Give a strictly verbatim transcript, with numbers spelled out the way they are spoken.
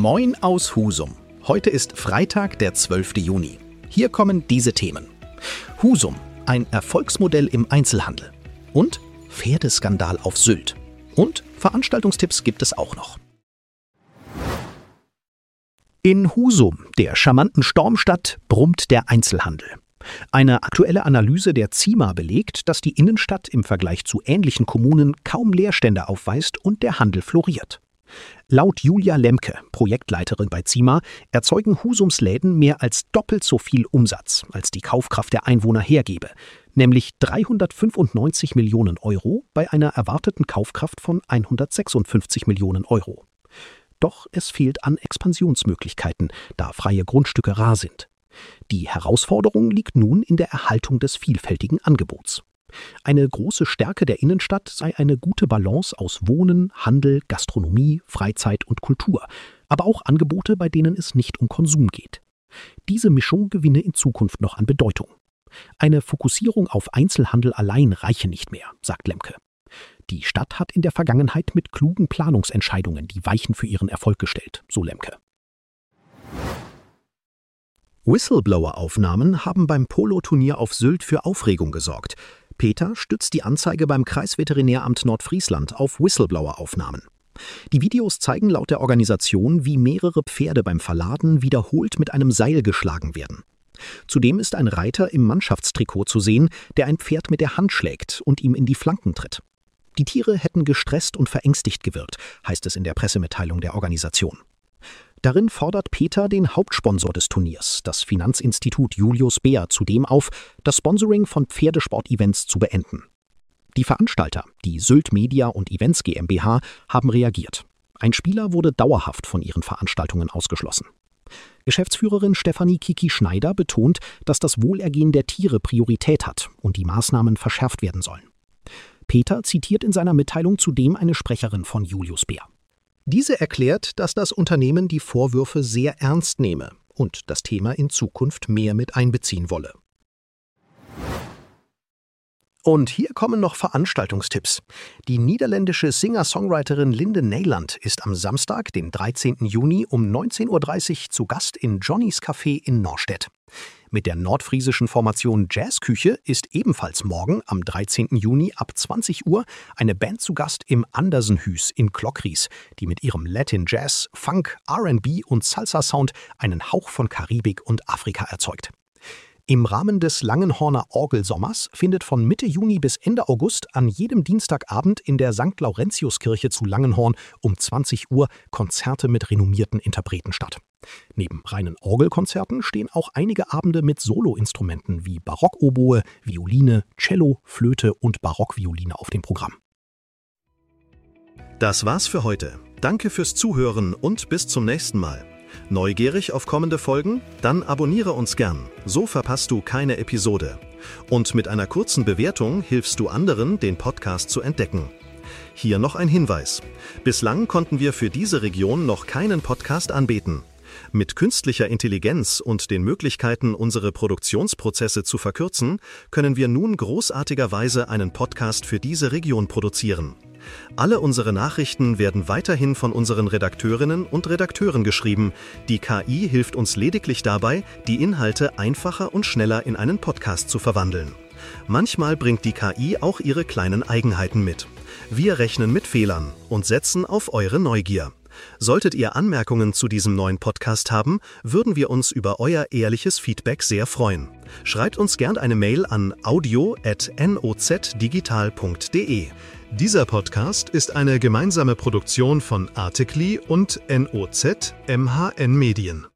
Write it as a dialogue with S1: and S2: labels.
S1: Moin aus Husum. Heute ist Freitag, der zwölfte Juni. Hier kommen diese Themen. Husum, ein Erfolgsmodell im Einzelhandel. Und Pferdeskandal auf Sylt. Und Veranstaltungstipps gibt es auch noch. In Husum, der charmanten Stormstadt, brummt der Einzelhandel. Eine aktuelle Analyse der ZIMA belegt, dass die Innenstadt im Vergleich zu ähnlichen Kommunen kaum Leerstände aufweist und der Handel floriert. Laut Julia Lemke, Projektleiterin bei ZIMA, erzeugen Husums Läden mehr als doppelt so viel Umsatz, als die Kaufkraft der Einwohner hergebe, nämlich dreihundertfünfundneunzig Millionen Euro bei einer erwarteten Kaufkraft von hundertsechsundfünfzig Millionen Euro. Doch es fehlt an Expansionsmöglichkeiten, da freie Grundstücke rar sind. Die Herausforderung liegt nun in der Erhaltung des vielfältigen Angebots. Eine große Stärke der Innenstadt sei eine gute Balance aus Wohnen, Handel, Gastronomie, Freizeit und Kultur, aber auch Angebote, bei denen es nicht um Konsum geht. Diese Mischung gewinne in Zukunft noch an Bedeutung. Eine Fokussierung auf Einzelhandel allein reiche nicht mehr, sagt Lemke. Die Stadt hat in der Vergangenheit mit klugen Planungsentscheidungen die Weichen für ihren Erfolg gestellt, so Lemke. Whistleblower-Aufnahmen haben beim Polo-Turnier auf Sylt für Aufregung gesorgt. Peter stützt die Anzeige beim Kreisveterinäramt Nordfriesland auf Whistleblower-Aufnahmen. Die Videos zeigen laut der Organisation, wie mehrere Pferde beim Verladen wiederholt mit einem Seil geschlagen werden. Zudem ist ein Reiter im Mannschaftstrikot zu sehen, der ein Pferd mit der Hand schlägt und ihm in die Flanken tritt. Die Tiere hätten gestresst und verängstigt gewirkt, heißt es in der Pressemitteilung der Organisation. Darin fordert Peter den Hauptsponsor des Turniers, das Finanzinstitut Julius Baer, zudem auf, das Sponsoring von Pferdesport-Events zu beenden. Die Veranstalter, die Sylt Media und Events GmbH, haben reagiert. Ein Spieler wurde dauerhaft von ihren Veranstaltungen ausgeschlossen. Geschäftsführerin Stefanie Kiki Schneider betont, dass das Wohlergehen der Tiere Priorität hat und die Maßnahmen verschärft werden sollen. Peter zitiert in seiner Mitteilung zudem eine Sprecherin von Julius Baer. Diese erklärt, dass das Unternehmen die Vorwürfe sehr ernst nehme und das Thema in Zukunft mehr mit einbeziehen wolle. Und hier kommen noch Veranstaltungstipps. Die niederländische Singer-Songwriterin Linde Neyland ist am Samstag, den dreizehnten Juni um neunzehn Uhr dreißig zu Gast in Johnny's Café in Norstedt. Mit der nordfriesischen Formation Jazzküche ist ebenfalls morgen am dreizehnten Juni ab zwanzig Uhr eine Band zu Gast im Andersenhüs in Klockries, die mit ihrem Latin Jazz, Funk, R and B und Salsa-Sound einen Hauch von Karibik und Afrika erzeugt. Im Rahmen des Langenhorner Orgelsommers findet von Mitte Juni bis Ende August an jedem Dienstagabend in der Sankt Laurentiuskirche zu Langenhorn um zwanzig Uhr Konzerte mit renommierten Interpreten statt. Neben reinen Orgelkonzerten stehen auch einige Abende mit Soloinstrumenten wie Barockoboe, Violine, Cello, Flöte und Barockvioline auf dem Programm.
S2: Das war's für heute. Danke fürs Zuhören und bis zum nächsten Mal. Neugierig auf kommende Folgen? Dann abonniere uns gern, so verpasst du keine Episode. Und mit einer kurzen Bewertung hilfst du anderen, den Podcast zu entdecken. Hier noch ein Hinweis. Bislang konnten wir für diese Region noch keinen Podcast anbieten. Mit künstlicher Intelligenz und den Möglichkeiten, unsere Produktionsprozesse zu verkürzen, können wir nun großartigerweise einen Podcast für diese Region produzieren. Alle unsere Nachrichten werden weiterhin von unseren Redakteurinnen und Redakteuren geschrieben. Die K I hilft uns lediglich dabei, die Inhalte einfacher und schneller in einen Podcast zu verwandeln. Manchmal bringt die K I auch ihre kleinen Eigenheiten mit. Wir rechnen mit Fehlern und setzen auf eure Neugier. Solltet ihr Anmerkungen zu diesem neuen Podcast haben, würden wir uns über euer ehrliches Feedback sehr freuen. Schreibt uns gern eine Mail an audio at nozdigital punkt de. Dieser Podcast ist eine gemeinsame Produktion von Articly und N O Z M H N Medien.